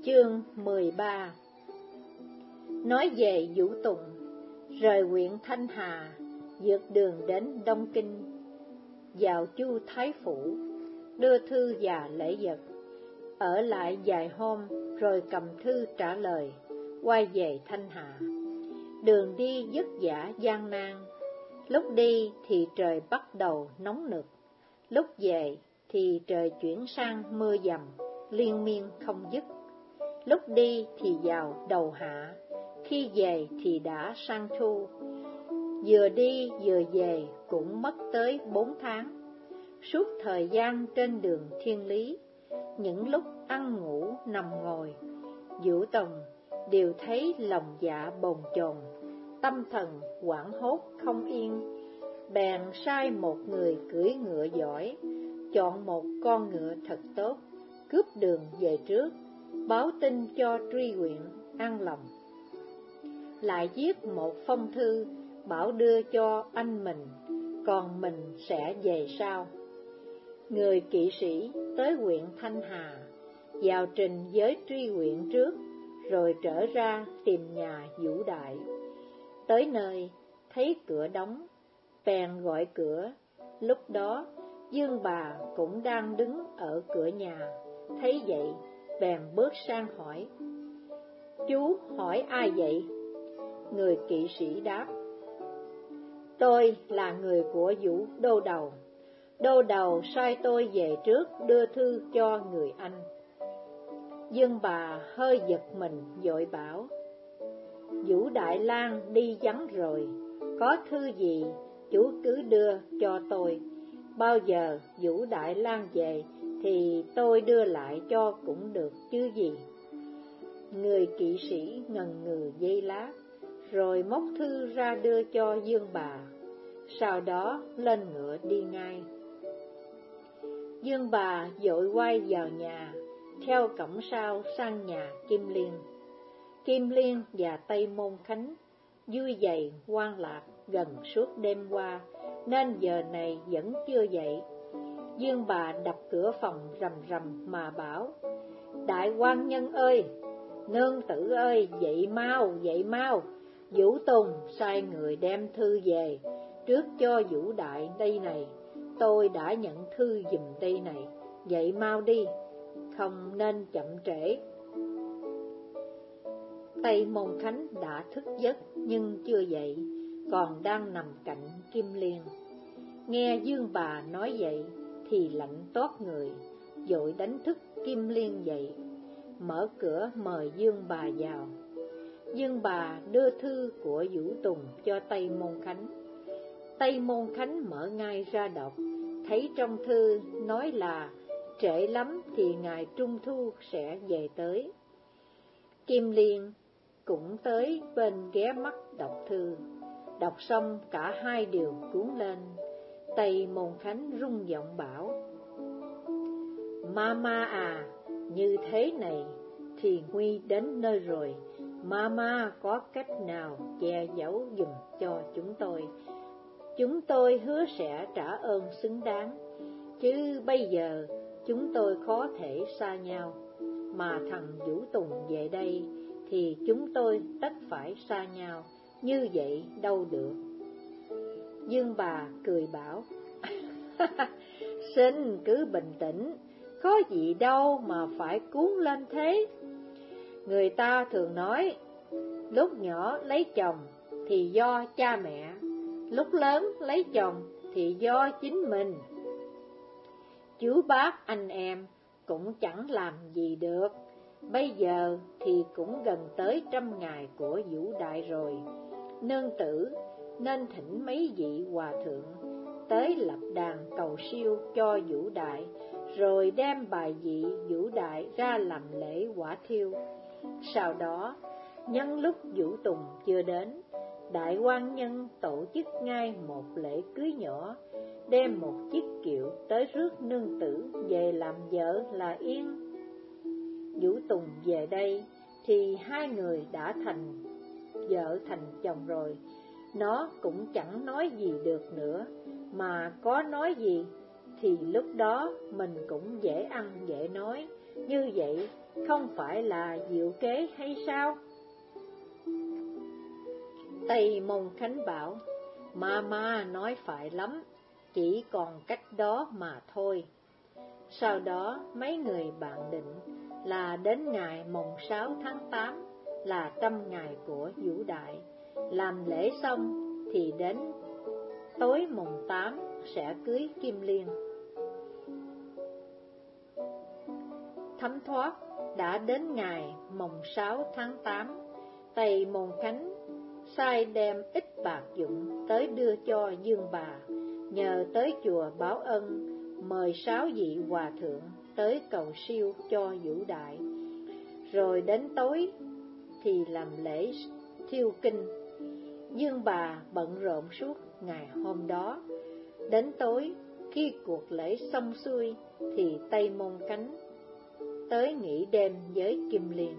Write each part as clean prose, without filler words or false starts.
Chương 13. Nói về Vũ Tùng, rời huyện Thanh Hà, vượt đường đến Đông Kinh, vào Chu Thái Phủ, đưa thư và lễ vật, ở lại vài hôm rồi cầm thư trả lời, quay về Thanh Hà. Đường đi vất vả gian nan, lúc đi thì trời bắt đầu nóng nực, lúc về thì trời chuyển sang mưa dầm, liên miên không dứt. Lúc đi thì vào đầu hạ, khi về thì đã sang thu. Vừa đi vừa về cũng mất tới 4 tháng. Suốt thời gian trên đường thiên lý, những lúc ăn ngủ nằm ngồi, Vũ Tùng đều thấy lòng dạ bồn chồn, tâm thần hoảng hốt không yên. Bèn sai một người cưỡi ngựa giỏi, chọn một con ngựa thật tốt, cướp đường về trước, báo tin cho Tri huyện an lòng. Lại viết một phong thư bảo đưa cho anh mình, còn mình sẽ về sau. Người kỵ sĩ tới huyện Thanh Hà, vào trình với Tri huyện trước, rồi trở ra tìm nhà Vũ Đại. Tới nơi thấy cửa đóng, bèn gọi cửa. Lúc đó Dương bà cũng đang đứng ở cửa nhà, thấy vậy bèn bước sang hỏi: "Chú hỏi ai vậy?" Người kỵ sĩ đáp: "Tôi là người của Vũ Đô Đầu. Đô Đầu sai tôi về trước đưa thư cho người anh." Dương bà hơi giật mình vội bảo: "Vũ Đại Lang đi vắng rồi, có thư gì chú cứ đưa cho tôi. Bao giờ Vũ Đại Lang về thì tôi đưa lại cho cũng được chứ gì." Người kỵ sĩ ngần ngừ giây lát, rồi móc thư ra đưa cho Dương bà, sau đó lên ngựa đi ngay. Dương bà vội quay vào nhà, theo cổng sau sang nhà Kim Liên. Kim Liên và Tây Môn Khánh vui vầy hoan lạc gần suốt đêm qua, nên giờ này vẫn chưa dậy. Dương bà đập cửa phòng rầm rầm mà bảo: "Đại quan nhân ơi, nương tử ơi, dậy mau, dậy mau! Vũ Tùng sai người đem thư về trước cho Vũ Đại đây này. Tôi đã nhận thư giùm đây này, dậy mau đi, không nên chậm trễ." Tây Môn Khánh đã thức giấc nhưng chưa dậy, còn đang nằm cạnh Kim Liên. Nghe Dương bà nói vậy thì lạnh toát người, vội đánh thức Kim Liên dậy, mở cửa mời Dương bà vào. Dương bà đưa thư của Vũ Tùng cho Tây Môn Khánh. Tây Môn Khánh mở ngay ra đọc, thấy trong thư nói là trễ lắm thì ngày Trung Thu sẽ về tới. Kim Liên cũng tới bên ghé mắt đọc thư. Đọc xong cả hai đều cuốn lên. Tây Môn Khánh rung giọng bảo: "Mama à, như thế này thì nguy đến nơi rồi. Mama có cách nào che giấu giùm cho chúng tôi? Chúng tôi hứa sẽ trả ơn xứng đáng, chứ bây giờ chúng tôi khó thể xa nhau. Mà thằng Vũ Tùng về đây thì chúng tôi tất phải xa nhau, như vậy đâu được." Dương bà cười bảo: "Xin cứ bình tĩnh, có gì đâu mà phải cuốn lên thế. Người ta thường nói, lúc nhỏ lấy chồng thì do cha mẹ, lúc lớn lấy chồng thì do chính mình. Chú bác anh em cũng chẳng làm gì được. Bây giờ thì cũng gần tới 100 ngày của Vũ Đại rồi. Nương tử nên thỉnh mấy vị hòa thượng tới lập đàn cầu siêu cho Vũ Đại, rồi đem bài vị Vũ Đại ra làm lễ quả thiêu. Sau đó, nhân lúc Vũ Tùng chưa đến, đại quan nhân tổ chức ngay một lễ cưới nhỏ, đem một chiếc kiệu tới rước nương tử về làm vợ là yên." Vũ Tùng về đây thì hai người đã thành vợ thành chồng rồi. Nó cũng chẳng nói gì được nữa, mà có nói gì thì lúc đó mình cũng dễ ăn dễ nói, như vậy không phải là diệu kế hay sao? Tây Môn Khánh bảo, Mama nói phải lắm, chỉ còn cách đó mà thôi. Sau đó mấy người bạn định là đến ngày mùng 6 tháng 8 là 100 ngày của Vũ Đại. Làm lễ xong thì đến tối mùng 8 sẽ cưới Kim Liên. Thấm thoát đã đến ngày mùng 6 tháng 8, Tây Môn Khánh sai đem ít bạc dụng tới đưa cho Dương Bà, nhờ tới chùa báo ân, mời 6 vị hòa thượng tới cầu siêu cho Vũ Đại. Rồi đến tối thì làm lễ thiêu kinh. Dương Bà bận rộn suốt ngày hôm đó. Đến tối, khi cuộc lễ xong xuôi thì Tây Môn Khánh tới nghỉ đêm với Kim Liên.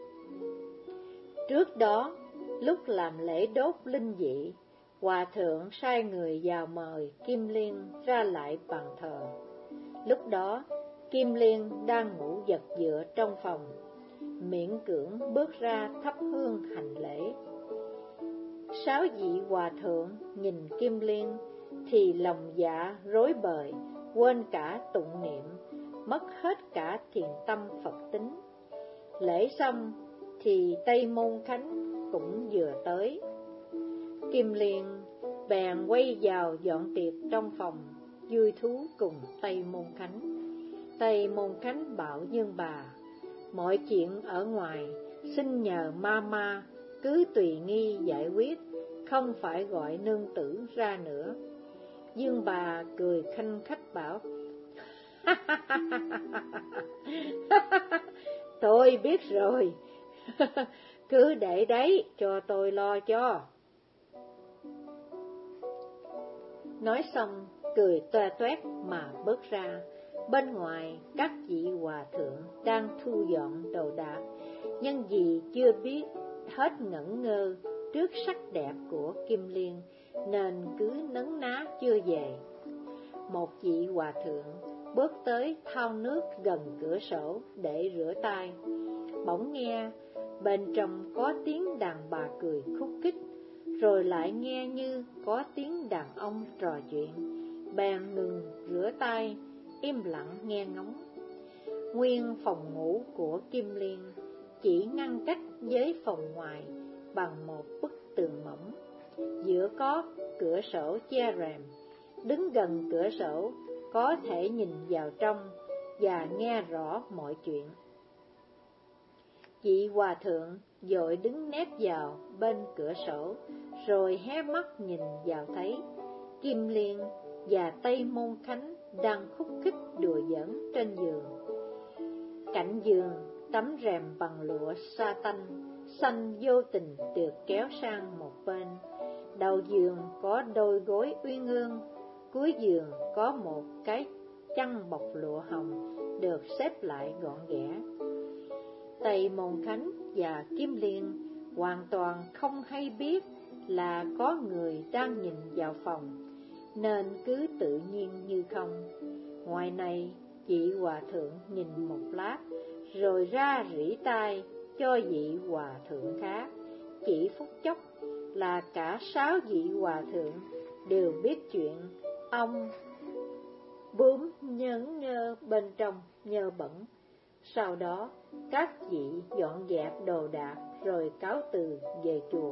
Trước đó, lúc làm lễ đốt linh dị, hòa thượng sai người vào mời Kim Liên ra lại bàn thờ. Lúc đó, Kim Liên đang ngủ giật dựa trong phòng, miễn cưỡng bước ra thắp hương hành lễ. 6 vị hòa thượng nhìn Kim Liên thì lòng dạ rối bời, quên cả tụng niệm, mất hết cả thiền tâm Phật tính. Lễ xong thì Tây Môn Khánh cũng vừa tới. Kim Liên bèn quay vào dọn tiệc trong phòng, vui thú cùng Tây Môn Khánh. Tây Môn Khánh bảo Dương Bà, mọi chuyện ở ngoài xin nhờ Mama cứ tùy nghi giải quyết, không phải gọi nương tử ra nữa. Dương Bà cười khanh khách bảo, tôi biết rồi, cứ để đấy cho tôi lo cho. Nói xong, cười toe toét mà bước ra. Bên ngoài, các vị hòa thượng đang thu dọn đồ đạc, nhưng vì chưa biết hết ngẩn ngơ trước sắc đẹp của Kim Liên, nên cứ nấn ná chưa về. Một vị hòa thượng bước tới thao nước gần cửa sổ để rửa tay. Bỗng nghe bên trong có tiếng đàn bà cười khúc khích, rồi lại nghe như có tiếng đàn ông trò chuyện. Bèn ngừng rửa tay, im lặng nghe ngóng. Nguyên phòng ngủ của Kim Liên chỉ ngăn cách với phòng ngoài bằng một bức tường mỏng, giữa có cửa sổ che rèm. Đứng gần cửa sổ có thể nhìn vào trong và nghe rõ mọi chuyện. Vị hòa thượng vội đứng nép vào bên cửa sổ, rồi hé mắt nhìn vào thấy Kim Liên và Tây Môn Khánh đang khúc khích đùa giỡn trên giường. Cạnh giường, tấm rèm bằng lụa sa tanh xanh vô tình được kéo sang một bên. Đầu giường có đôi gối uyên ương, cuối giường có một cái chăn bọc lụa hồng được xếp lại gọn ghẽ. Tây Môn Khánh và Kim Liên hoàn toàn không hay biết là có người đang nhìn vào phòng, nên cứ tự nhiên như không. Ngoài này, vị hòa thượng nhìn một lát, rồi ra rỉ tai cho vị hòa thượng khác. Chỉ phút chốc là cả 6 vị hòa thượng đều biết chuyện ông bướm nhẫn nhơ bên trong nhơ bẩn. Sau đó, các vị dọn dẹp đồ đạc rồi cáo từ về chùa.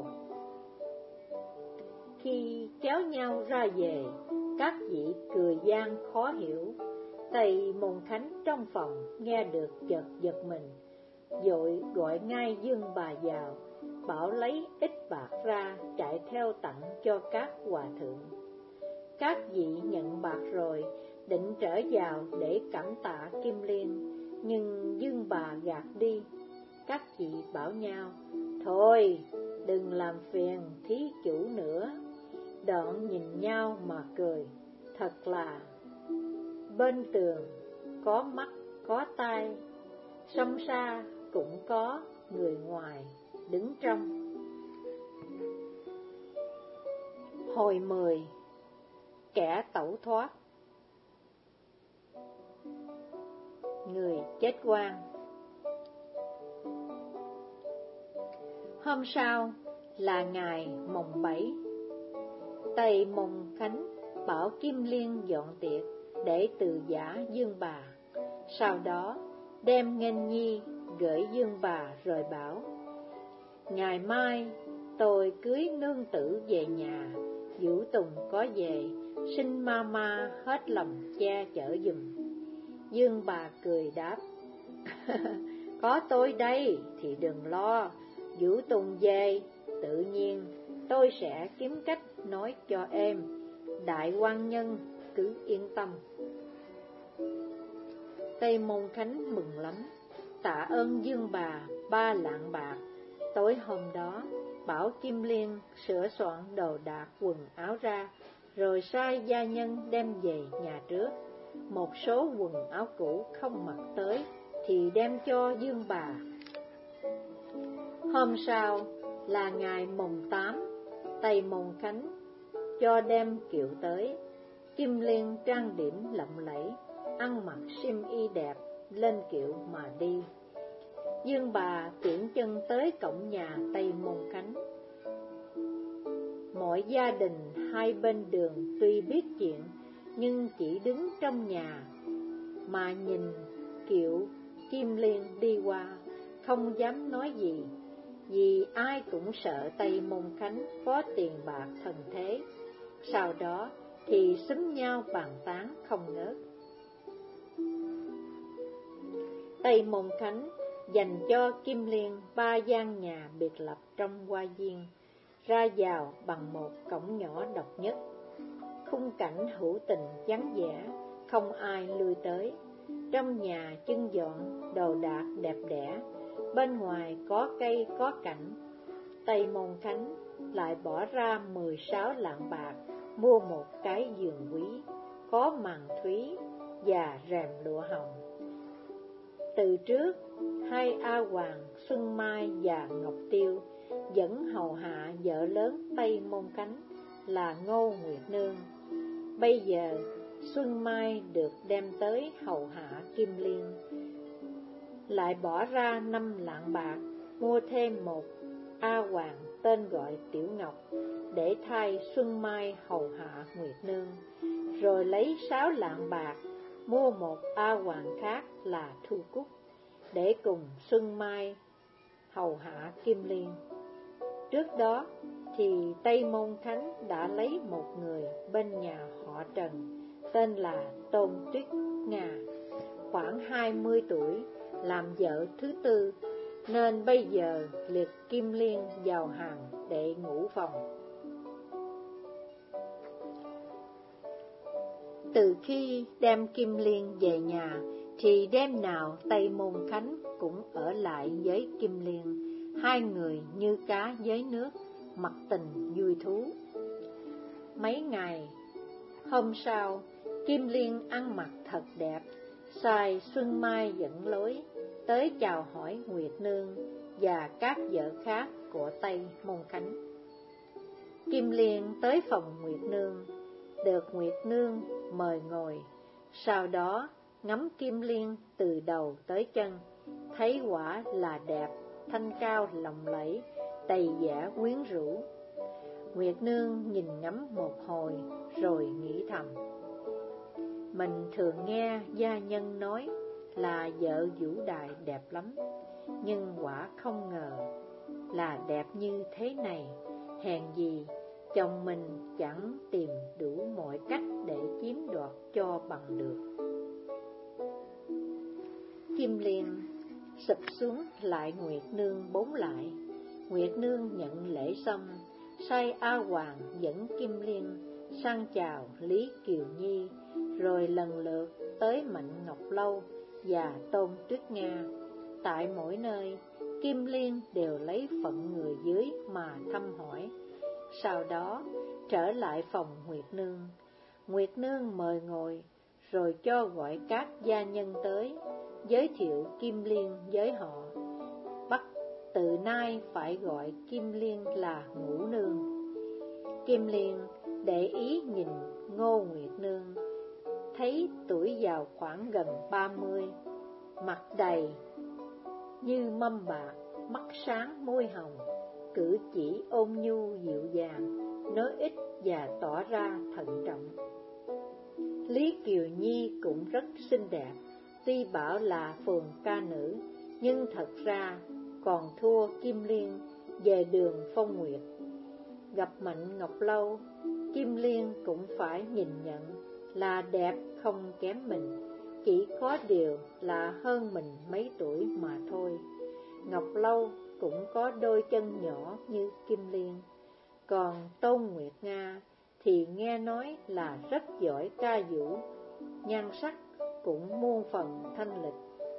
Khi kéo nhau ra về, các vị cười gian khó hiểu. Tây Môn Khánh trong phòng nghe được chợt giật mình, vội gọi ngay Dương Bà vào, bảo lấy ít bạc ra chạy theo tặng cho các hòa thượng. Các vị nhận bạc rồi, định trở vào để cảm tạ Kim Liên, nhưng Dương Bà gạt đi. Các vị bảo nhau, thôi đừng làm phiền thí chủ nữa. Đoạn nhìn nhau mà cười, thật là bên tường có mắt có tai, sông xa cũng có người ngoài đứng trong. Hồi 10. Kẻ tẩu thoát. người chết oan. Hôm sau là ngày mồng 7, Tây Môn Khánh bảo Kim Liên dọn tiệc để từ giả Dương Bà. Sau đó đem Nghênh Nhi gửi Dương Bà rồi bảo: ngày mai tôi cưới nương tử về nhà, Vũ Tùng có về, xin mama hết lòng che chở giùm. Dương Bà cười đáp: có tôi đây thì đừng lo, Vũ Tùng về, tự nhiên tôi sẽ kiếm cách nói cho em, đại quan nhân cứ yên tâm. Tây Môn Khánh mừng lắm, tạ ơn Dương Bà 3 lạng bạc. Tối hôm đó, bảo Kim Liên sửa soạn đồ đạc quần áo ra, rồi sai gia nhân đem về nhà trước. Một số quần áo cũ không mặc tới thì đem cho Dương Bà. Hôm sau là ngày mùng 8, Tây Môn Khánh cho đem kiệu tới. Kim Liên trang điểm lộng lẫy, ăn mặc xiêm y đẹp, lên kiệu mà đi. Dương Bà tiễn chân tới cổng nhà Tây Môn Khánh. Mọi gia đình hai bên đường tuy biết chuyện, nhưng chỉ đứng trong nhà mà nhìn kiệu Kim Liên đi qua, không dám nói gì, vì ai cũng sợ Tây Môn Khánh có tiền bạc thần thế. Sau đó thì xúm nhau bàn tán không ngớt. Tây Môn Khánh dành cho Kim Liên 3 gian nhà biệt lập trong hoa viên, ra vào bằng một cổng nhỏ độc nhất. Khung cảnh hữu tình vắng vẻ, không ai lui tới. Trong nhà trưng dọn đồ đạc đẹp đẽ, bên ngoài có cây có cảnh. Tây Môn Khánh lại bỏ ra 16 lạng bạc mua một cái giường quý, có màn thúy và rèm lụa hồng. Từ trước, 2 A Hoàng Xuân Mai và Ngọc Tiêu dẫn hầu hạ vợ lớn Tây Môn Khánh là Ngô Nguyệt Nương. Bây giờ Xuân Mai được đem tới hầu hạ Kim Liên, lại bỏ ra 5 lạng bạc mua thêm một A Hoàng tên gọi Tiểu Ngọc để thay Xuân Mai hầu hạ Nguyệt Nương, rồi lấy 6 lạng bạc mua một A Hoàng khác là Thu Cúc để cùng Xuân Mai hầu hạ Kim Liên. Trước đó thì Tây Môn Khánh đã lấy một người bên nhà họ Trần tên là Tôn Tuyết Nga, khoảng 20 tuổi, làm vợ thứ tư, nên bây giờ liệt Kim Liên vào hàng đệ ngũ phòng. Từ khi đem Kim Liên về nhà thì đêm nào Tây Môn Khánh cũng ở lại với Kim Liên, hai người như cá với nước, mặc tình vui thú. Mấy ngày hôm sau, Kim Liên ăn mặc thật đẹp, sai Xuân Mai dẫn lối tới chào hỏi Nguyệt Nương và các vợ khác của Tây Môn Khánh. Kim Liên tới phòng Nguyệt Nương, được Nguyệt Nương mời ngồi, sau đó ngắm Kim Liên từ đầu tới chân, thấy quả là đẹp, thanh cao lộng lẫy, đầy vẻ quyến rũ. Nguyệt Nương nhìn ngắm một hồi rồi nghĩ thầm: mình thường nghe gia nhân nói là vợ Vũ Đại đẹp lắm, nhưng quả không ngờ là đẹp như thế này. Hèn gì chồng mình chẳng tìm đủ mọi cách để chiếm đoạt cho bằng được. Kim Liên sụp xuống lại Nguyệt Nương 4 lại. Nguyệt Nương nhận lễ xong, sai A Hoàng dẫn Kim Liên sang chào Lý Kiều Nhi, rồi lần lượt tới Mạnh Ngọc Lâu và Tôn Tuyết Nga. Tại mỗi nơi, Kim Liên đều lấy phận người dưới mà thăm hỏi. Sau đó trở lại phòng Nguyệt Nương. Nguyệt Nương mời ngồi, rồi cho gọi các gia nhân tới, giới thiệu Kim Liên với họ. Bắt từ nay phải gọi Kim Liên là Ngũ Nương. Kim Liên để ý nhìn Ngô Nguyệt Nương, thấy tuổi vào khoảng gần 30, mặt đầy như mâm bạc, mắt sáng môi hồng, cử chỉ ôn nhu dịu dàng, nói ít và tỏ ra thận trọng. Lý Kiều Nhi cũng rất xinh đẹp, tuy bảo là phường ca nữ, nhưng thật ra còn thua Kim Liên về đường phong nguyệt. Gặp Mạnh Ngọc Lâu, Kim Liên cũng phải nhìn nhận là đẹp không kém mình, chỉ có điều là hơn mình mấy tuổi mà thôi. Ngọc Lâu cũng có đôi chân nhỏ như Kim Liên, còn Tôn Nguyệt Nga thì nghe nói là rất giỏi ca vũ, nhan sắc cũng muôn phần thanh lịch.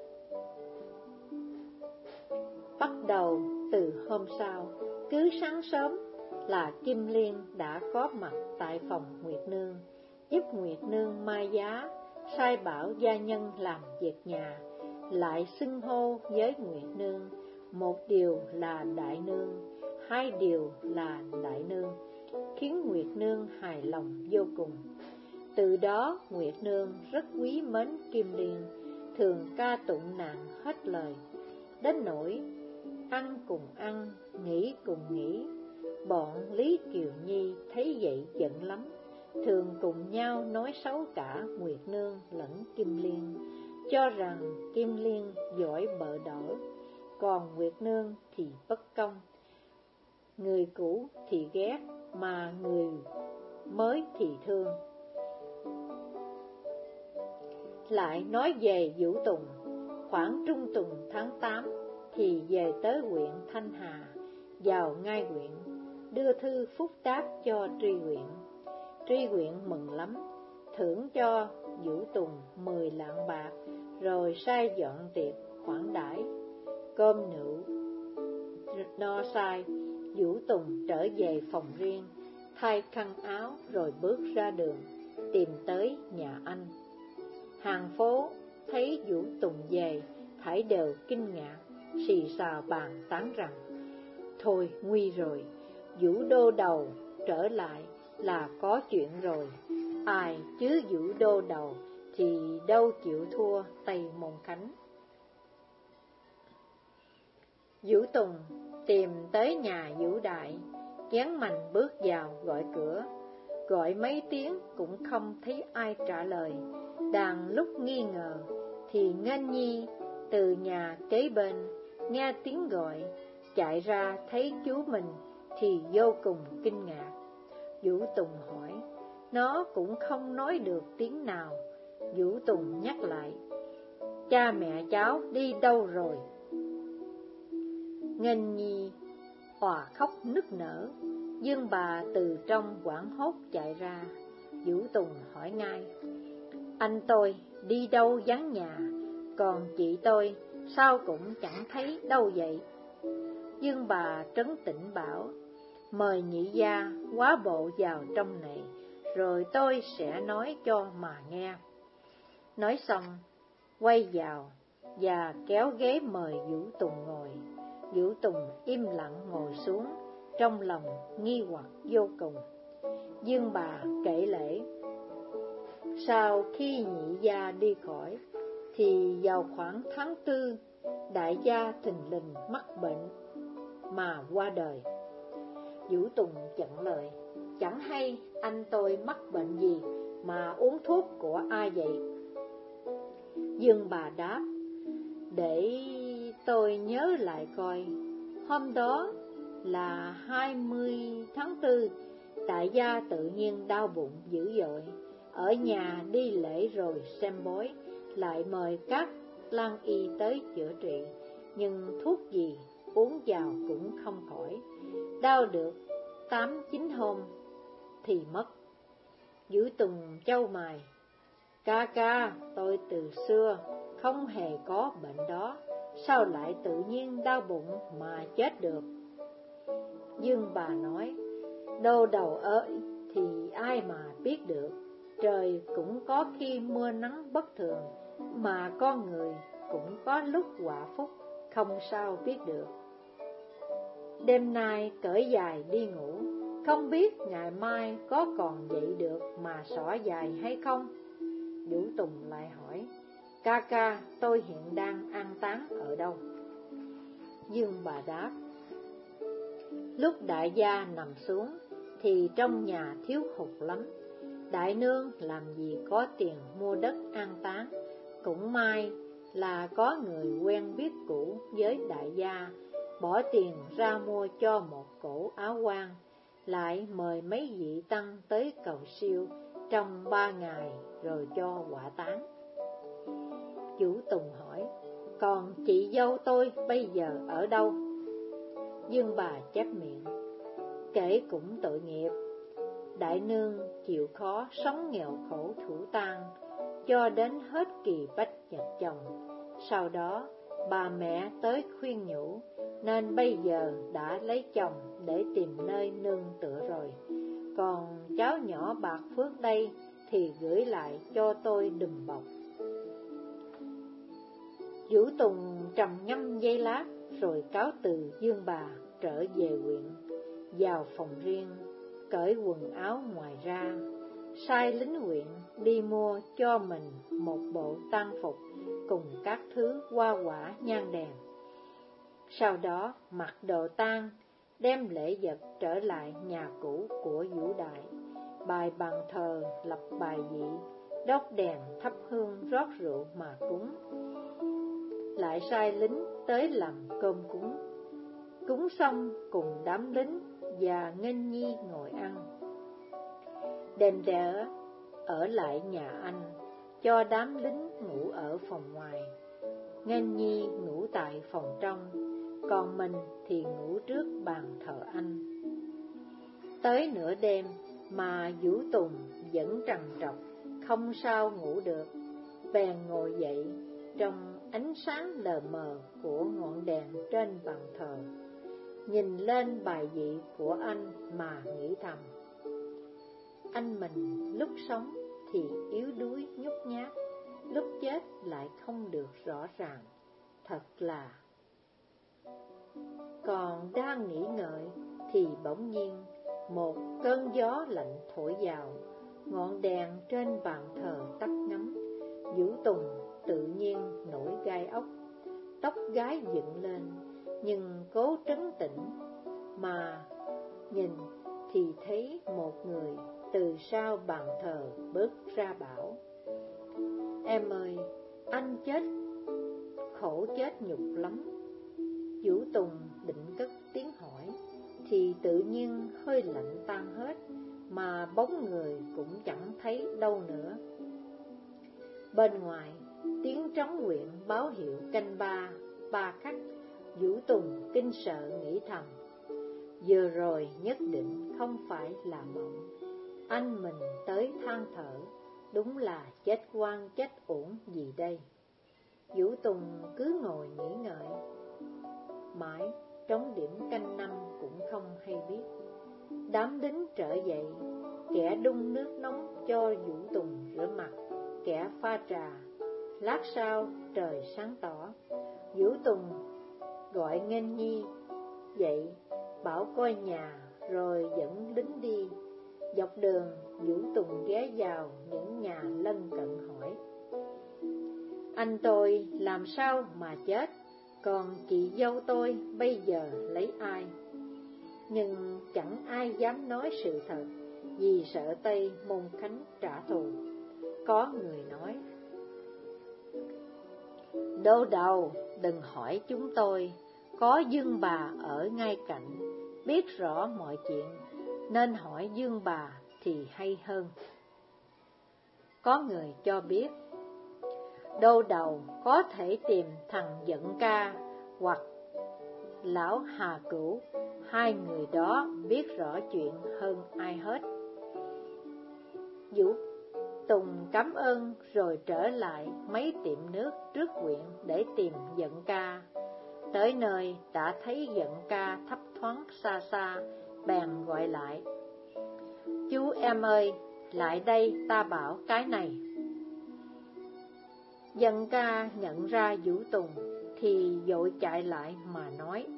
Bắt đầu từ hôm sau, cứ sáng sớm là Kim Liên đã có mặt tại phòng Nguyệt Nương, giúp Nguyệt Nương mai giá, sai bảo gia nhân làm việc nhà, lại xưng hô với Nguyệt Nương, một điều là đại nương, hai điều là đại nương, khiến Nguyệt Nương hài lòng vô cùng. Từ đó Nguyệt Nương rất quý mến Kim Liên, thường ca tụng nàng hết lời, đến nỗi ăn cùng ăn, nghỉ cùng nghỉ. Bọn Lý Kiều Nhi thấy vậy giận lắm, thường cùng nhau nói xấu cả Nguyệt Nương lẫn Kim Liên, cho rằng Kim Liên giỏi bợ đỡ, còn Nguyệt Nương thì bất công. Người cũ thì ghét, mà người mới thì thương. Lại nói về Vũ Tùng, khoảng trung tuần tháng 8 thì về tới huyện Thanh Hà, vào ngai huyện, đưa thư phúc đáp cho Tri huyện. Tri huyện mừng lắm, thưởng cho Vũ Tùng 10 lạng bạc, rồi sai dọn tiệc khoản đãi, cơm rượu no say. Vũ Tùng trở về phòng riêng, thay khăn áo rồi bước ra đường, tìm tới nhà anh. Hàng phố thấy Vũ Tùng về, thảy đều kinh ngạc, xì xào bàn tán rằng: thôi nguy rồi, Vũ đô đầu trở lại là có chuyện rồi. Ai chứ Vũ đô đầu thì đâu chịu thua Tây Môn Khánh. Vũ Tùng tìm tới nhà Vũ Đại, dán mạnh bước vào gọi cửa, gọi mấy tiếng cũng không thấy ai trả lời. Đang lúc nghi ngờ thì Nghênh Nhi từ nhà kế bên nghe tiếng gọi, chạy ra thấy chú mình thì vô cùng kinh ngạc. Vũ Tùng hỏi, nó cũng không nói được tiếng nào. Vũ Tùng nhắc lại: cha mẹ cháu đi đâu rồi? Nghênh Nhi òa khóc nức nở. Dương bà từ trong hoảng hốt chạy ra. Vũ Tùng hỏi ngay: anh tôi đi đâu vắng nhà, còn chị tôi sao cũng chẳng thấy đâu vậy? Dương bà trấn tĩnh bảo: mời nhị gia quá bộ vào trong này, rồi tôi sẽ nói cho mà nghe. Nói xong, quay vào và kéo ghế mời Vũ Tùng ngồi. Vũ Tùng im lặng ngồi xuống, trong lòng nghi hoặc vô cùng. Dương bà kể lễ: sau khi nhị gia đi khỏi, thì vào khoảng tháng 4, đại gia thình lình mắc bệnh mà qua đời. Vũ Tùng chặn lời: chẳng hay anh tôi mắc bệnh gì mà uống thuốc của ai vậy? Dương bà đáp: để tôi nhớ lại coi. Hôm đó là 20 tháng 4, đại gia tự nhiên đau bụng dữ dội, ở nhà đi lễ rồi xem bói, lại mời các lang y tới chữa trị, nhưng thuốc gì uống vào cũng không khỏi. Đau được 8-9 hôm thì mất. Vũ Tùng chau mày: ca, tôi từ xưa không hề có bệnh đó, sao lại tự nhiên đau bụng mà chết được? Dương bà nói: đô đầu ơi, thì ai mà biết được, trời cũng có khi mưa nắng bất thường, mà con người cũng có lúc họa phúc, không sao biết được. Đêm nay cởi giày đi ngủ, không biết ngày mai có còn dậy được mà xỏ giày hay không? Vũ Tùng lại hỏi: Ca ca, tôi hiện đang an táng ở đâu? Dương bà đáp: lúc đại gia nằm xuống thì trong nhà thiếu hụt lắm. Đại nương làm gì có tiền mua đất an táng. Cũng may là có người quen biết cũ với đại gia, bỏ tiền ra mua cho một cổ áo quan, lại mời mấy vị tăng tới cầu siêu trong 3 ngày rồi cho hỏa táng. Vũ Tùng hỏi: còn chị dâu tôi bây giờ ở đâu? Dương bà chép miệng: kể cũng tội nghiệp. Đại nương chịu khó sống nghèo khổ thủ tang cho đến hết kỳ bách nhật chồng. Sau đó bà mẹ tới khuyên nhủ, nên bây giờ đã lấy chồng để tìm nơi nương tựa rồi. Còn cháu nhỏ Bạc Phước đây thì gửi lại cho tôi đùm bọc. Vũ Tùng trầm ngâm giây lát rồi cáo từ Dương bà trở về huyện, vào phòng riêng, cởi quần áo ngoài ra, sai lính huyện đi mua cho mình một bộ tang phục cùng các thứ hoa quả nhang đèn. Sau đó mặc đồ tang, đem lễ vật trở lại nhà cũ của Vũ Đại, bài bàn thờ, lập bài vị, đốt đèn thắp hương rót rượu mà cúng. Lại sai lính tới làm cơm cúng. Cúng xong cùng đám lính và Nghênh Nhi ngồi ăn. Đêm đỡ ở lại nhà anh, cho đám lính ngủ ở phòng ngoài. Nghênh Nhi ngủ tại phòng trong, còn mình thì ngủ trước bàn thờ anh. Tới nửa đêm mà Vũ Tùng vẫn trằn trọc, không sao ngủ được, bèn ngồi dậy trong ánh sáng lờ mờ của ngọn đèn trên bàn thờ, nhìn lên bài vị của anh mà nghĩ thầm: anh mình lúc sống thì yếu đuối nhút nhát, lúc chết lại không được rõ ràng, thật là... Còn đang nghĩ ngợi thì bỗng nhiên một cơn gió lạnh thổi vào, ngọn đèn trên bàn thờ tắt ngấm. Vũ Tùng tự nhiên nổi gai ốc, tóc gái dựng lên, nhưng cố trấn tĩnh, mà nhìn thì thấy một người từ sau bàn thờ bước ra bảo: em ơi, anh chết khổ chết nhục lắm. Vũ Tùng định cất tiếng hỏi thì tự nhiên hơi lạnh tan hết, mà bóng người cũng chẳng thấy đâu nữa. Bên ngoài tiếng trống huyện báo hiệu canh ba khắc. Vũ Tùng kinh sợ nghĩ thầm: vừa rồi nhất định không phải là mộng. Anh mình tới than thở, đúng là chết oan chết uổng gì đây. Vũ Tùng cứ ngồi nghĩ ngợi mãi, trống điểm canh 5 cũng không hay biết. Đám lính trở dậy, kẻ đun nước nóng cho Vũ Tùng rửa mặt, kẻ pha trà. Lát sau trời sáng tỏ, Vũ Tùng gọi Nghênh Nhi dậy, bảo coi nhà rồi dẫn lính đi. Dọc đường Vũ Tùng ghé vào những nhà lân cận hỏi: anh tôi làm sao mà chết, còn chị dâu tôi bây giờ lấy ai? Nhưng chẳng ai dám nói sự thật, vì sợ Tây Môn Khánh trả thù. Có người nói: đô đầu, đừng hỏi chúng tôi, có Dương bà ở ngay cạnh, biết rõ mọi chuyện, nên hỏi Dương bà thì hay hơn. Có người cho biết: đô đầu có thể tìm thằng Giận Ca hoặc lão Hà Cửu, hai người đó biết rõ chuyện hơn ai hết. Vũ Tùng cảm ơn rồi trở lại mấy tiệm nước trước huyện để tìm Giận Ca. Tới nơi đã thấy Giận Ca thấp thoáng xa xa, bèn gọi lại: chú em ơi, lại đây ta bảo cái này. Giận Ca nhận ra Vũ Tùng thì vội chạy lại mà nói: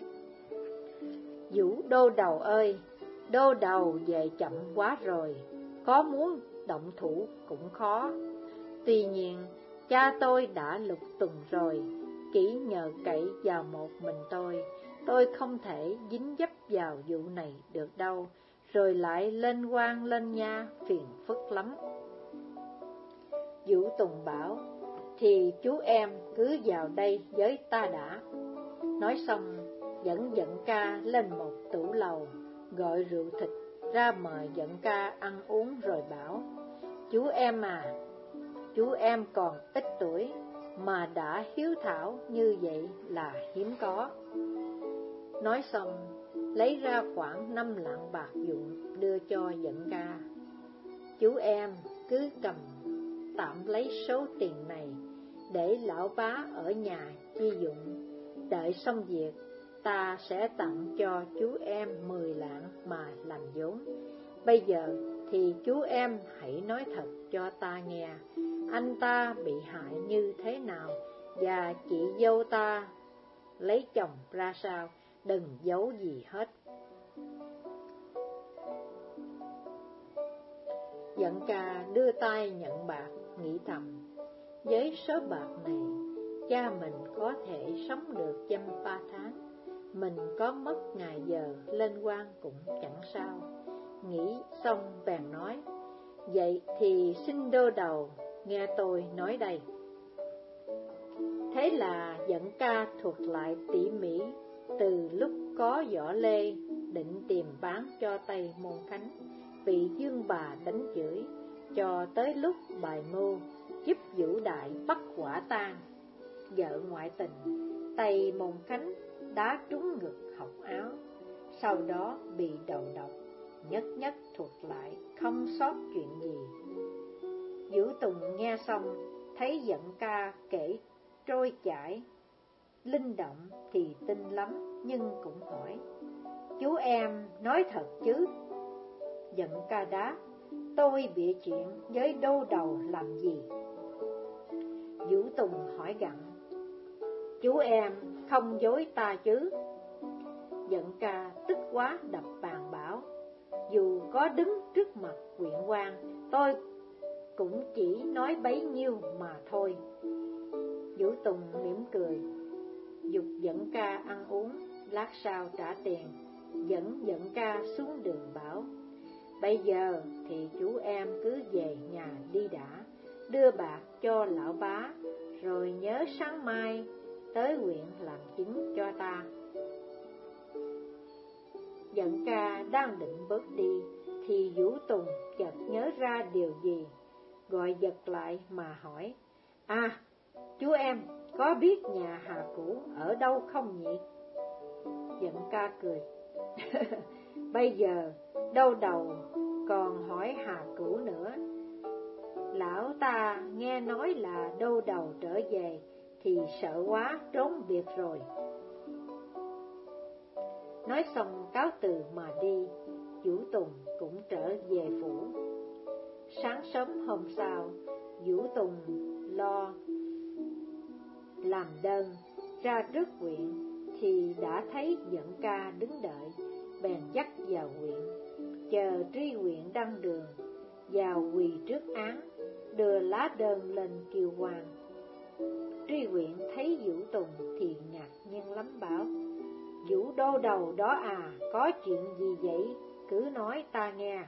Vũ đô đầu ơi, đô đầu về chậm quá rồi, có muốn động thủ cũng khó. Tuy nhiên Cha tôi đã lục tùng rồi, chỉ nhờ cậy vào một mình tôi không thể dính dấp vào vụ này được đâu, rồi lại lên quan lên nha, phiền phức lắm. Vũ Tùng bảo, thì chú em cứ vào đây với ta đã. Nói xong, dẫn Giận Ca lên một tủ lầu, gọi rượu thịt ra mời Giận Ca ăn uống rồi bảo, chú em à, chú em còn ít tuổi mà đã hiếu thảo như vậy là hiếm có. Nói xong, lấy ra khoảng 5 lạng bạc vụn đưa cho Giận Ca. Chú em cứ cầm tạm lấy số tiền này để lão bá ở nhà chi dụng. Đợi xong việc, ta sẽ tặng cho chú em 10 lạng mà làm vốn. Bây giờ thì chú em hãy nói thật cho ta nghe, anh ta bị hại như thế nào, và chị dâu ta lấy chồng ra sao, đừng giấu gì hết. Giận Ca đưa tay nhận bạc, nghĩ thầm, với số bạc này, cha mình có thể sống được dăm 3 tháng, mình có mất ngày giờ lên quan cũng chẳng sao. Nghĩ xong bèn nói, vậy thì xin đô đầu, nghe tôi nói đây. Thế là Giận Ca thuật lại tỉ mỉ từ lúc có võ lê định tìm bán cho Tây Môn Khánh, bị Dương bà đánh chửi, cho tới lúc bài mưu giúp Vũ Đại bắt quả tang vợ ngoại tình, Tây Môn Khánh đá trúng ngực học áo, sau đó bị đầu độc, nhất nhất thuật lại không sót chuyện gì. Vũ Tùng nghe xong thấy Giận Ca kể trôi chảy, linh động thì tin lắm, nhưng cũng hỏi, chú em nói thật chứ? Giận Ca đáp, tôi bịa chuyện với đô đầu làm gì? Vũ Tùng hỏi gặng, chú em không dối ta chứ? Giận Ca tức quá đập bàn bảo, dù có đứng trước mặt huyện quan, tôi cũng chỉ nói bấy nhiêu mà thôi. Vũ Tùng mỉm cười, dục Giận Ca ăn uống, lát sau trả tiền, dẫn Giận Ca xuống đường bảo, bây giờ thì chú em cứ về nhà đi đã, đưa bạc cho lão bá, rồi nhớ sáng mai tới huyện làm chứng cho ta. Giận Ca đang định bước đi, thì Vũ Tùng chợt nhớ ra điều gì, gọi giật lại mà hỏi, à, chú em có biết nhà Hà Cũ ở đâu không nhỉ? Giận Ca cười, bây giờ đâu đầu còn hỏi Hà Cũ nữa. Lão ta nghe nói là đô đầu trở về thì sợ quá trốn biệt rồi. Nói xong cáo từ mà đi, Vũ Tùng cũng trở về phủ. Sáng sớm hôm sau, Vũ Tùng lo làm đơn ra trước huyện thì đã thấy Giận Ca đứng đợi, bèn dắt vào huyện. Chờ tri huyện đăng đường, vào quỳ trước án, đưa lá đơn lên kiều quan. Tri huyện thấy Vũ Tùng thì ngạc nhiên lắm, bảo, Vũ đô đầu đó à, có chuyện gì vậy, cứ nói ta nghe.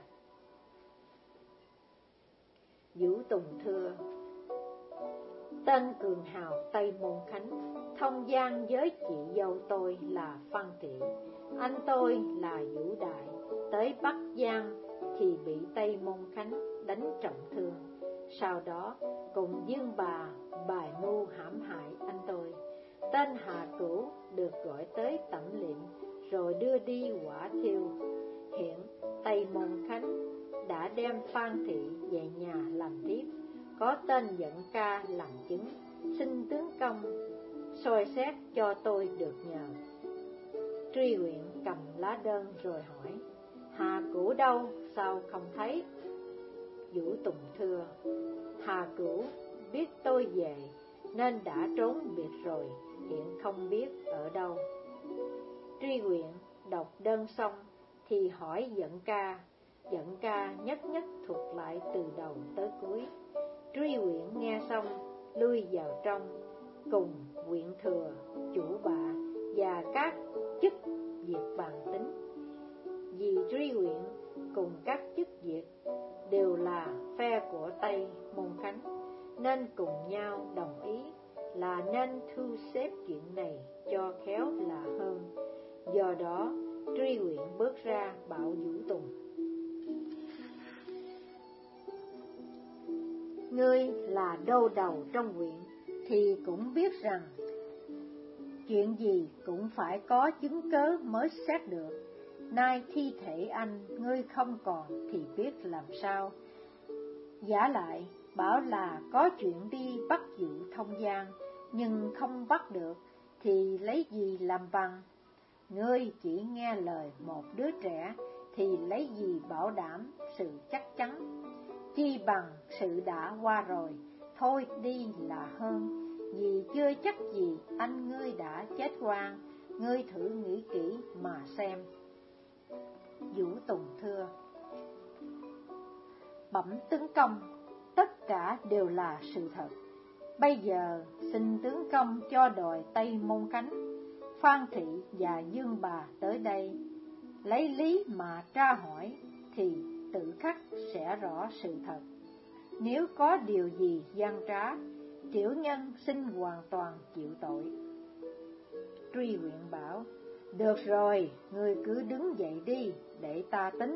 Vũ Tùng thưa, tên cường hào Tây Môn Khánh thông gian với chị dâu tôi là Phan Thị, anh tôi là Vũ Đại, tới Bắc Giang thì bị Tây Môn Khánh đánh trọng thương, sau đó cùng Dương bà bài mưu hãm hại anh tôi. Tên Hà Cửu được gọi tới tẩm liệm rồi đưa đi hỏa thiêu. Hiện Tây Môn Khánh đã đem Phan Thị về nhà làm tiếp, có tên Giận Ca làm chứng, xin tướng công soi xét cho tôi được nhờ. Tri huyện cầm lá đơn rồi hỏi, Hà Cửu đâu, sao không thấy? Vũ Tùng thưa, Hà Cửu biết tôi về nên đã trốn biệt rồi, hiện không biết ở đâu. Tri huyện đọc đơn xong thì hỏi Giận Ca. Nhất nhất thuật lại từ đầu tới cuối. Tri huyện nghe xong lui vào trong, cùng huyện thừa, chủ bạ và các chức việc bàn tính. Vì Tri huyện cùng các chức việc đều là phe của Tây Môn Khánh, nên cùng nhau đồng ý là nên thu xếp chuyện này cho khéo là hơn. Do đó, Tri huyện bước ra bảo Vũ Tùng: ngươi là đô đầu trong huyện, thì cũng biết rằng chuyện gì cũng phải có chứng cớ mới xét được. Nay thi thể anh ngươi không còn thì biết làm sao. Giả lại bảo là có chuyện đi bắt giữ thông gian, nhưng không bắt được thì lấy gì làm bằng. Ngươi chỉ nghe lời một đứa trẻ thì lấy gì bảo đảm sự chắc chắn. Chi bằng sự đã qua rồi, thôi đi là hơn. Vì chưa chắc gì anh ngươi đã chết oan, ngươi thử nghĩ kỹ mà xem. Vũ Tùng thưa: bẩm tướng công, tất cả đều là sự thật. Bây giờ xin tướng công cho đòi Tây Môn Khánh, Phan Thị và Dương Bà tới đây, lấy lý mà tra hỏi thì tự khắc sẽ rõ sự thật. Nếu có điều gì gian trá, tiểu nhân xin hoàn toàn chịu tội. Tri huyện bảo: được rồi, ngươi cứ đứng dậy đi, để ta tính.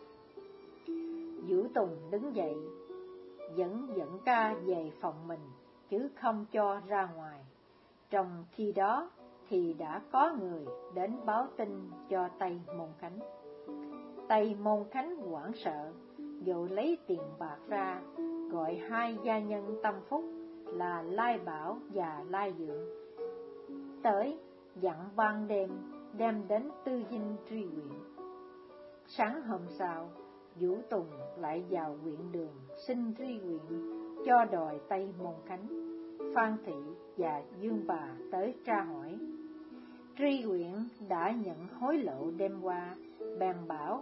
Vũ Tùng đứng dậy, dẫn ca về phòng mình, chứ không cho ra ngoài. Trong khi đó thì đã có người đến báo tin cho Tây Môn Khánh. Tây Môn Khánh hoảng sợ, vội lấy tiền bạc ra, gọi hai gia nhân tâm phúc là Lai Bảo và Lai Dượng tới, dặn ban đêm đem đến tư dinh Tri huyện. Sáng hôm sau, Vũ Tùng lại vào huyện đường xin Tri huyện cho đòi Tây Môn Khánh, Phan Thị và Dương Bà tới tra hỏi. Tri huyện đã nhận hối lộ đêm qua, bèn bảo: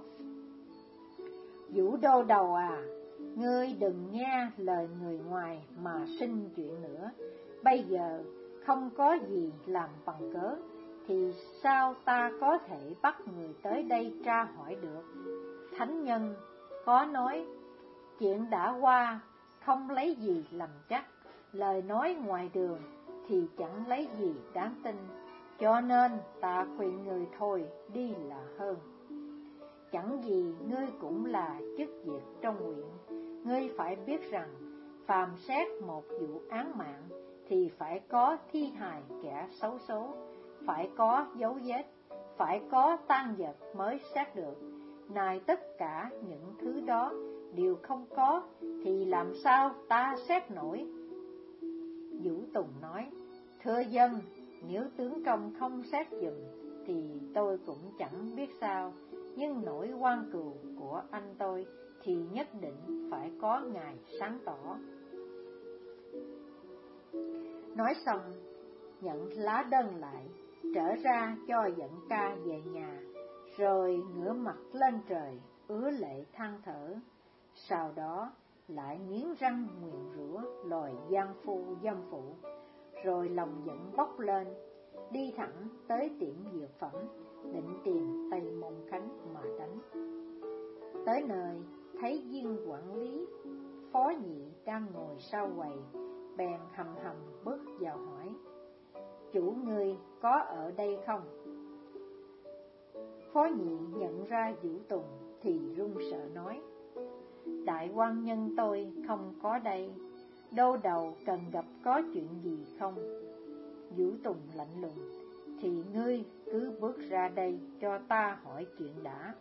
Vũ đô đầu à, ngươi đừng nghe lời người ngoài mà sinh chuyện nữa. Bây giờ không có gì làm bằng cớ, thì sao ta có thể bắt người tới đây tra hỏi được? Thánh nhân có nói, chuyện đã qua, không lấy gì làm chắc. Lời nói ngoài đường thì chẳng lấy gì đáng tin, cho nên ta khuyên người thôi đi là hơn. Chẳng gì ngươi cũng là chức việc trong huyện, ngươi phải biết rằng phàm xét một vụ án mạng thì phải có thi hài kẻ xấu số, phải có dấu vết, phải có tang vật mới xét được. Này tất cả những thứ đó đều không có thì làm sao ta xét nổi? Vũ Tùng nói: thưa dân, nếu tướng công không xét giùm thì tôi cũng chẳng biết sao, nhưng nỗi oan cừu của anh tôi thì nhất định phải có ngày sáng tỏ. Nói xong, nhận lá đơn lại, trở ra cho dẫn ca về nhà, rồi ngửa mặt lên trời, ứa lệ than thở. Sau đó lại nghiến răng nguyền rủa loài gian phu dâm phụ, rồi lòng giận bốc lên, đi thẳng tới tiệm dược phẩm, định tìm Tây Môn Khánh mà đánh. Tới nơi, thấy viên quản lý Phó Nhị đang ngồi sau quầy, bèn hầm hầm bước vào hỏi: chủ ngươi có ở đây không? Phó Nhị nhận ra Vũ Tùng thì run sợ nói: đại quan nhân tôi không có đây, đô đầu cần gặp có chuyện gì không? Vũ Tùng lạnh lùng: thì ngươi cứ bước ra đây cho ta hỏi chuyện đã.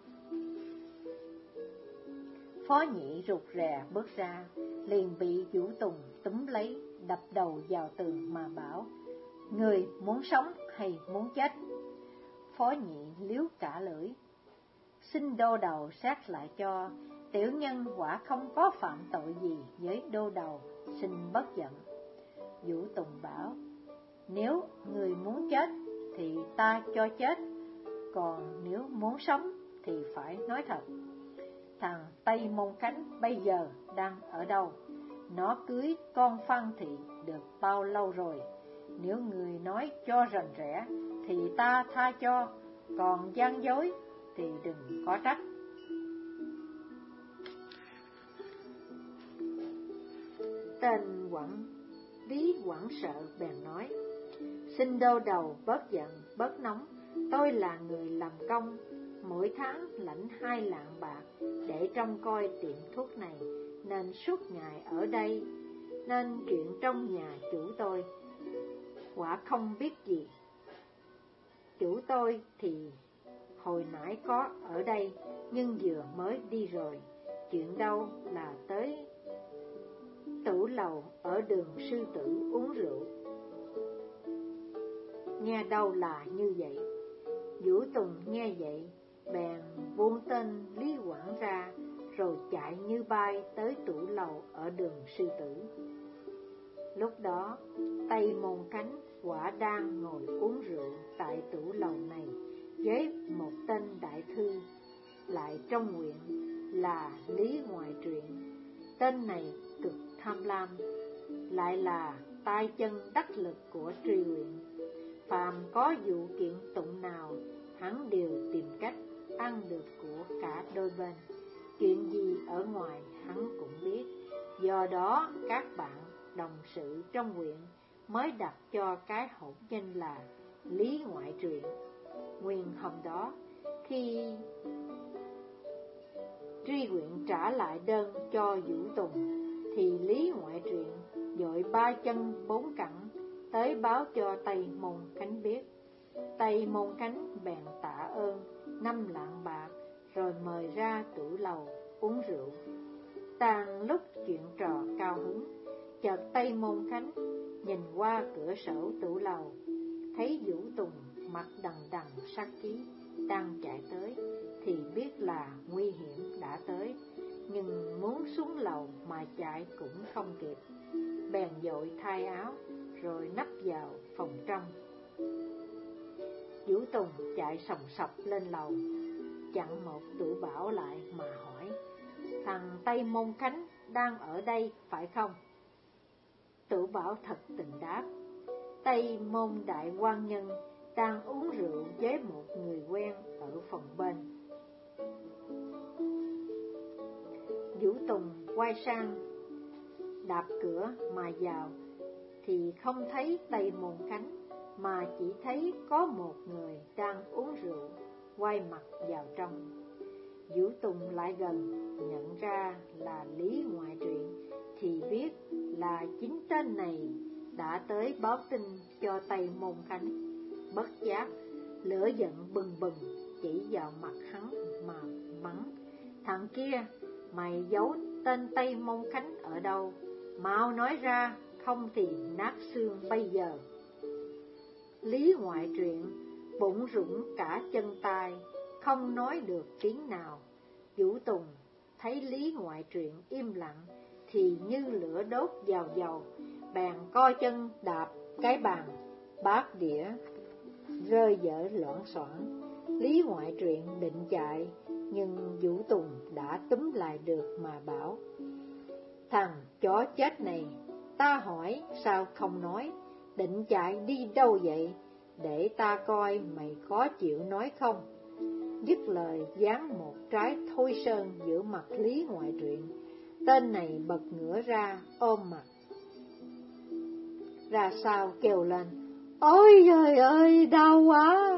Phó Nhị rụt rè bước ra, liền bị Vũ Tùng túm lấy, đập đầu vào tường mà bảo: ngươi muốn sống hay muốn chết? Phó Nhị liếu cả lưỡi: xin đô đầu xét lại cho, tiểu nhân quả không có phạm tội gì với đô đầu, xin bất giận. Vũ Tùng bảo: nếu người muốn chết thì ta cho chết, còn nếu muốn sống thì phải nói thật. Thằng Tây Môn Khánh bây giờ đang ở đâu? nó cưới con Phan Thị được bao lâu rồi. Nếu người nói cho rành rẽ thì ta tha cho, còn gian dối thì đừng có trách. Tên Lý Quảng Sợ bèn nói: Xin đô đầu bớt giận, bớt nóng. Tôi là người làm công, mỗi tháng lãnh 2 lạng bạc để trông coi tiệm thuốc này, nên suốt ngày ở đây, nên chuyện trong nhà chủ tôi quả không biết gì. Chủ tôi thì hồi nãy có ở đây, nhưng vừa mới đi rồi. Chuyện đâu là tới tửu lầu ở đường Sư Tử uống rượu. Nghe đâu là như vậy. Vũ Tùng nghe vậy bèn buông tên Lý Quảng ra, rồi chạy như bay tới tửu lầu ở đường Sư Tử. Lúc đó Tây Môn Khánh quả đang ngồi uống rượu tại tửu lầu này với một tên đại thư lại trong huyện là Lý Ngoại Truyện. Tên này cực tham lam, lại là tay chân đắc lực của Tri huyện. Phàm có vụ kiện tụng nào, hắn đều tìm cách ăn được của cả đôi bên. Chuyện gì ở ngoài hắn cũng biết. Do đó các bạn đồng sự trong huyện mới đặt cho cái hỗn danh là Lý Ngoại Truyện. Nguyên hôm đó, khi Tri huyện trả lại đơn cho Vũ Tùng, thì Lý Ngoại Truyện dội 3 chân 4 cẳng tới báo cho Tây Môn Khánh biết. Tây Môn Khánh bèn tạ ơn 5 lạng bạc, rồi mời ra tửu lầu uống rượu. Tàn lúc chuyện trò cao hứng, chợt Tây Môn Khánh nhìn qua cửa sổ tửu lầu, thấy Vũ Tùng mặt đằng đằng sát khí đang chạy tới, thì biết là nguy hiểm đã tới, nhưng muốn xuống lầu mà chạy cũng không kịp. Bèn vội thay áo rồi nấp vào phòng trong. Vũ Tùng chạy sòng sọc lên lầu, chặn một Tử Bảo lại mà hỏi: Thằng Tây Môn Khánh đang ở đây phải không? Tử Bảo thật tình đáp: Tây Môn đại quan nhân đang uống rượu với một người quen ở phòng bên. Vũ Tùng quay sang đạp cửa mà vào, thì không thấy Tây Môn Khánh, mà chỉ thấy có một người đang uống rượu, quay mặt vào trong. Vũ Tùng lại gần, nhận ra là Lý Ngoại Truyện, thì biết là chính tên này đã tới báo tin cho Tây Môn Khánh. Bất giác lửa giận bừng bừng chỉ vào mặt hắn mà mắng: Thằng kia, mày giấu tên Tây Môn Khánh ở đâu? Mau nói ra, không thì nát xương bây giờ. Lý Ngoại Truyện bụng rủng cả chân tay, không nói được tiếng nào. Vũ Tùng thấy Lý Ngoại Truyện im lặng thì như lửa đốt vào dầu, bèn co chân đạp cái bàn bát đĩa rơi vỡ loảng xoảng. Lý Ngoại Truyện định chạy, nhưng Vũ Tùng đã túm lại được mà bảo: Thằng chó chết này, ta hỏi sao không nói? Định chạy đi đâu vậy? Để ta coi mày có chịu nói không? Dứt lời giáng một trái thôi sơn giữa mặt Lý Ngoại Truyện. Tên này bật ngửa ra ôm mặt ra sau kêu lên: Ôi trời ơi, đau quá!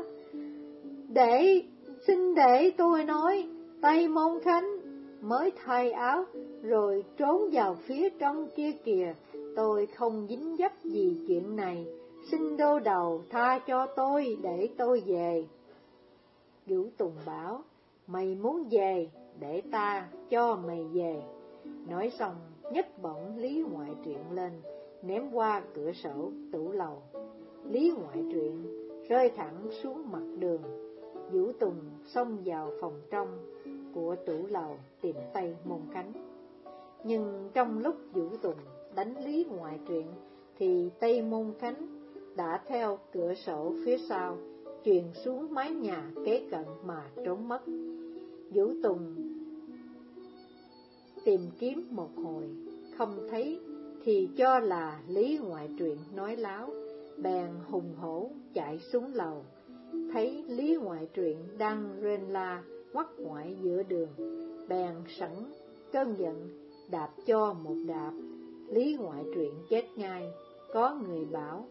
Xin để tôi nói. Tây Môn Khánh mới thay áo rồi trốn vào phía trong kia kìa. Tôi không dính dấp gì chuyện này, xin đô đầu tha cho tôi để tôi về. Vũ Tùng bảo: Mày muốn về, để ta cho mày về. Nói xong nhấc bổng Lý Ngoại Truyện lên, ném qua cửa sổ tửu lầu. Lý Ngoại Truyện rơi thẳng xuống mặt đường. Vũ Tùng xông vào phòng trong của tửu lầu tìm Tây Môn Khánh. Nhưng trong lúc Vũ Tùng đánh Lý Ngoại Truyện, thì Tây Môn Khánh đã theo cửa sổ phía sau truyền xuống mái nhà kế cận mà trốn mất. Vũ Tùng tìm kiếm một hồi không thấy thì cho là Lý Ngoại Truyện nói láo, bèn hùng hổ chạy xuống lầu. Thấy Lý Ngoại Truyện đang rên la quắt ngoại giữa đường, bèn sẵn cơn giận đạp cho một đạp, Lý Ngoại Truyện chết ngay. Có người bảo: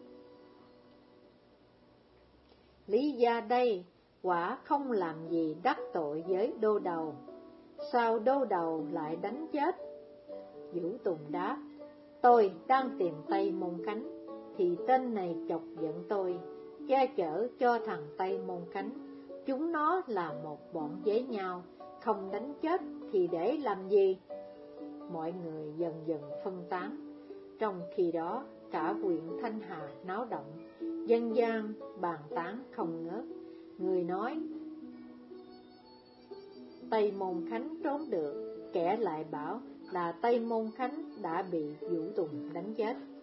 Lý gia đây quả không làm gì đắc tội với đô đầu, sao đô đầu lại đánh chết? Vũ Tùng đáp: Tôi đang tìm Tây Môn Khánh, thì tên này chọc giận tôi, che chở cho thằng Tây Môn Khánh. Chúng nó là một bọn với nhau, không đánh chết thì để làm gì? Mọi người dần dần phân tán. Trong khi đó, cả huyện Thanh Hà náo động, dân gian bàn tán không ngớt. Người nói Tây Môn Khánh trốn được, kẻ lại bảo là Tây Môn Khánh đã bị Vũ Tùng đánh chết.